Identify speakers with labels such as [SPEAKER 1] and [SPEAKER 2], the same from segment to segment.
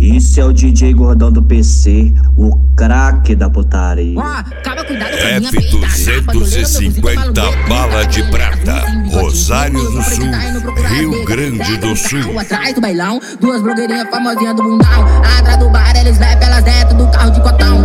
[SPEAKER 1] Isso é o DJ Gordão do PC, o craque da putaria.
[SPEAKER 2] F250 bala de prata, Rosário do Sul, Rio Grande do Sul.
[SPEAKER 3] Atrás do bailão, duas blogueirinhas famosinhas do bundão. Atrás do bar, eles levam elas dentro do carro de cotão.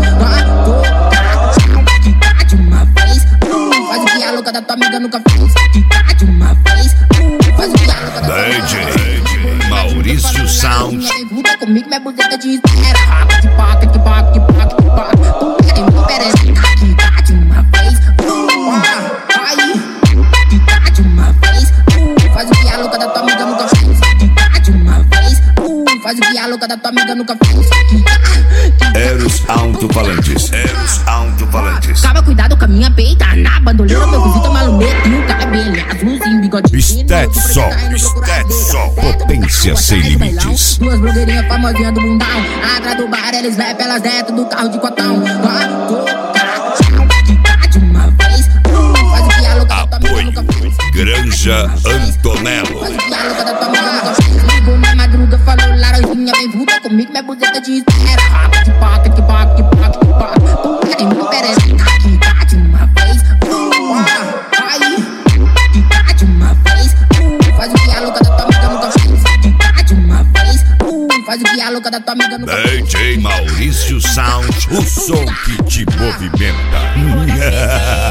[SPEAKER 3] Quica de uma vez, faz o que a louca da tua amiga nunca fez. Quica de uma vez, faz o que a louca da tua amiga nunca fez.
[SPEAKER 2] Maurício Sound.
[SPEAKER 3] Puta comigo, minha buzeta de espera. Rapa de paca, que paca, que paca, que paca. Puta tem muito pereza. Quica de uma vez, aí. Quica de uma vez, faz o que a louca da tua amiga nunca fez. Quica de uma vez, faz o que a louca da tua amiga nunca fez.
[SPEAKER 2] Eros Alto-Falantes. Eros Alto-Falantes.
[SPEAKER 3] Calma, cuidado com a minha peita. Na bandoleira, meu cuzito é malumeto. E o cabelo azulzinho, bigodinho.
[SPEAKER 2] Stetson. Potência sem limites.
[SPEAKER 3] Duas blogueirinhas famosinhas do bundão. Atrás do bar, eles levam elas dentro do carro de cotão. Quica de uma vez, faz o que a louca da tua amiga nunca fez.
[SPEAKER 2] Granja Antonello.
[SPEAKER 3] Faz o que a louca da tua amiga nunca fez. Ligou na madruga, falou laranjinha, vem vulta comigo, minha buzeta de espera. Rapa de paca, que paca, que paca, que paca. Puta tem muito pereza. Quica de uma vez, aí. Quica de uma vez, faz o que a louca da tua amiga nunca fez. Quica de uma vez, faz o que a louca da tua amiga nunca fez.
[SPEAKER 2] DJ Maurício Sound, o som que te movimenta.